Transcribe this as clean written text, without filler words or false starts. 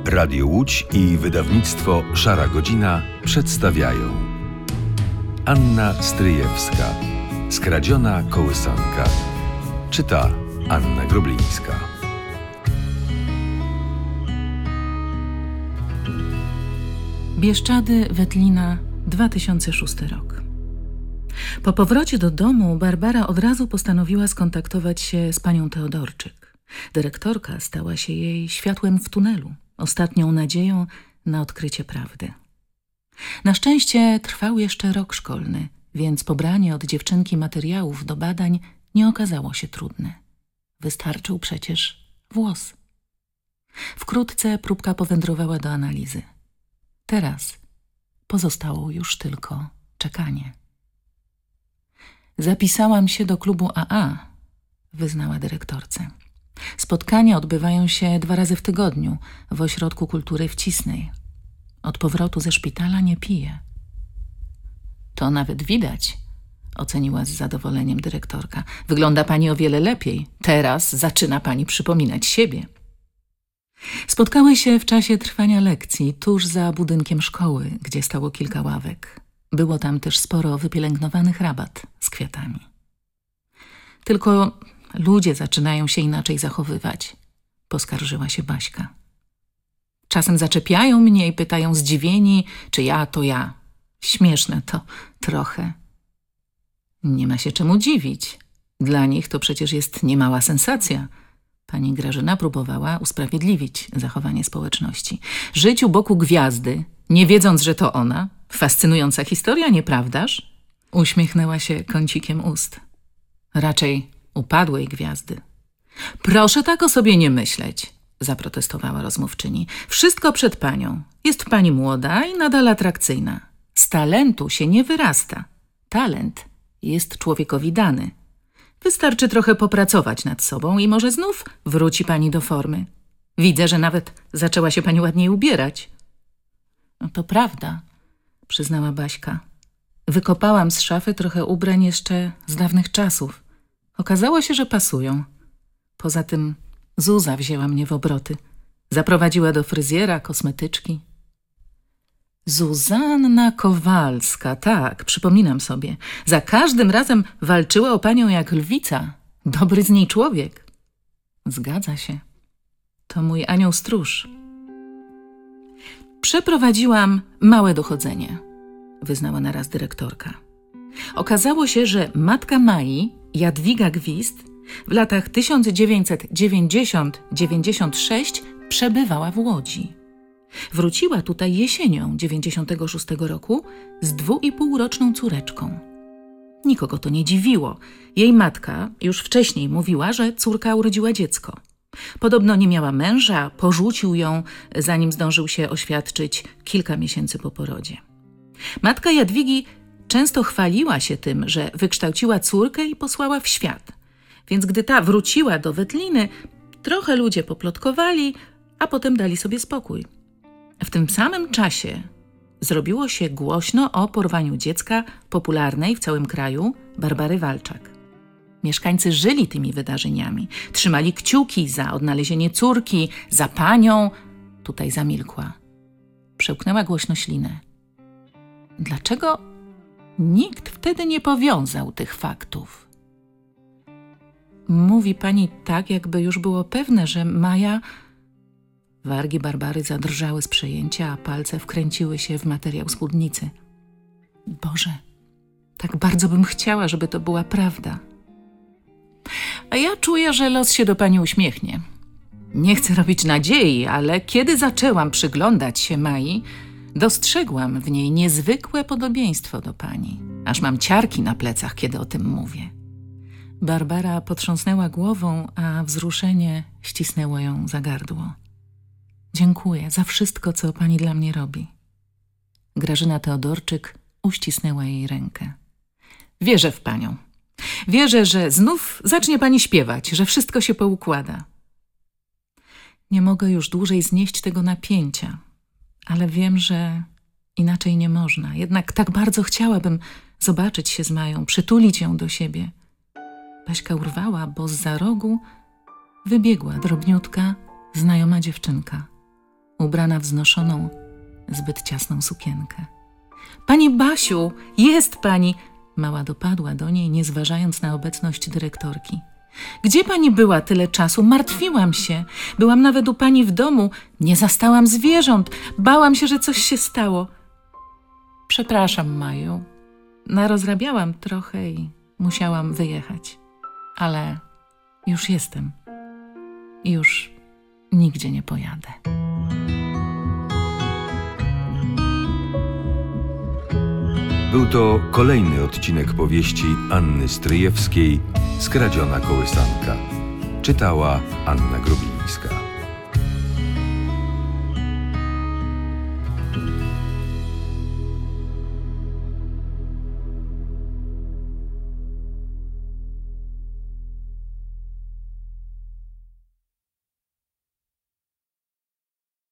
Radio Łódź i wydawnictwo Szara Godzina przedstawiają Anna Stryjewska. Skradziona kołysanka. Czyta Anna Groblińska. Bieszczady, Wetlina, 2006 rok. Po powrocie do domu Barbara od razu postanowiła skontaktować się z panią Teodorczyk. Dyrektorka stała się jej światłem w tunelu, ostatnią nadzieją na odkrycie prawdy. Na szczęście trwał jeszcze rok szkolny, więc pobranie od dziewczynki materiałów do badań nie okazało się trudne. Wystarczył przecież włos. Wkrótce próbka powędrowała do analizy. Teraz pozostało już tylko czekanie. Zapisałam się do klubu AA, wyznała dyrektorce. Spotkania odbywają się 2 razy w tygodniu w Ośrodku Kultury w Cisnej. Od powrotu ze szpitala nie piję. To nawet widać, oceniła z zadowoleniem dyrektorka. Wygląda pani o wiele lepiej. Teraz zaczyna pani przypominać siebie. Spotkały się w czasie trwania lekcji tuż za budynkiem szkoły, gdzie stało kilka ławek. Było tam też sporo wypielęgnowanych rabat z kwiatami. Tylko ludzie zaczynają się inaczej zachowywać, poskarżyła się Baśka. Czasem zaczepiają mnie i pytają zdziwieni, czy ja to ja. Śmieszne to trochę. Nie ma się czemu dziwić. Dla nich to przecież jest niemała sensacja. Pani Grażyna próbowała usprawiedliwić zachowanie społeczności. Żyć u boku gwiazdy, nie wiedząc, że to ona. Fascynująca historia, nieprawdaż? Uśmiechnęła się kącikiem ust. Raczej upadłej gwiazdy. Proszę tak o sobie nie myśleć, zaprotestowała rozmówczyni. Wszystko przed panią. Jest pani młoda i nadal atrakcyjna. Z talentu się nie wyrasta. Talent jest człowiekowi dany. Wystarczy trochę popracować nad sobą i może znów wróci pani do formy. Widzę, że nawet zaczęła się pani ładniej ubierać. No to prawda, przyznała Baśka. Wykopałam z szafy trochę ubrań jeszcze z dawnych czasów. Okazało się, że pasują. Poza tym Zuza wzięła mnie w obroty. Zaprowadziła do fryzjera, kosmetyczki. Zuzanna Kowalska, tak, przypominam sobie. Za każdym razem walczyła o panią jak lwica. Dobry z niej człowiek. Zgadza się. To mój anioł stróż. Przeprowadziłam małe dochodzenie, wyznała naraz dyrektorka. Okazało się, że matka Mai, Jadwiga Gwizd, w latach 1990-96 przebywała w Łodzi. Wróciła tutaj jesienią 96 roku z 2,5-roczną córeczką. Nikogo to nie dziwiło. Jej matka już wcześniej mówiła, że córka urodziła dziecko. Podobno nie miała męża, porzucił ją, zanim zdążył się oświadczyć kilka miesięcy po porodzie. Matka Jadwigi często chwaliła się tym, że wykształciła córkę i posłała w świat. Więc gdy ta wróciła do Wetliny, trochę ludzie poplotkowali, a potem dali sobie spokój. W tym samym czasie zrobiło się głośno o porwaniu dziecka popularnej w całym kraju Barbary Walczak. Mieszkańcy żyli tymi wydarzeniami, trzymali kciuki za odnalezienie córki, za panią. Tutaj zamilkła. Przełknęła głośno ślinę. Dlaczego nikt wtedy nie powiązał tych faktów? Mówi pani tak, jakby już było pewne, że Maja... Wargi Barbary zadrżały z przejęcia, a palce wkręciły się w materiał spódnicy. Boże, tak bardzo bym chciała, żeby to była prawda. A ja czuję, że los się do pani uśmiechnie. Nie chcę robić nadziei, ale kiedy zaczęłam przyglądać się Mai, dostrzegłam w niej niezwykłe podobieństwo do pani. Aż mam ciarki na plecach, kiedy o tym mówię. Barbara potrząsnęła głową, a wzruszenie ścisnęło ją za gardło. Dziękuję za wszystko, co pani dla mnie robi. Grażyna Teodorczyk uścisnęła jej rękę. Wierzę w panią. Wierzę, że znów zacznie pani śpiewać, że wszystko się poukłada. Nie mogę już dłużej znieść tego napięcia, ale wiem, że inaczej nie można. Jednak tak bardzo chciałabym zobaczyć się z Mają, przytulić ją do siebie. Baśka urwała, bo zza rogu wybiegła drobniutka, znajoma dziewczynka. ubrana w znoszoną, zbyt ciasną sukienkę. Pani Basiu, jest pani! Mała dopadła do niej, nie zważając na obecność dyrektorki. Gdzie pani była tyle czasu? Martwiłam się. Byłam nawet u pani w domu. Nie zastałam zwierząt. Bałam się, że coś się stało. Przepraszam, Maju. Narozrabiałam trochę i musiałam wyjechać. Ale już jestem. Już nigdzie nie pojadę. Był to kolejny odcinek powieści Anny Stryjewskiej Skradziona kołysanka. Czytała Anna Grubińska.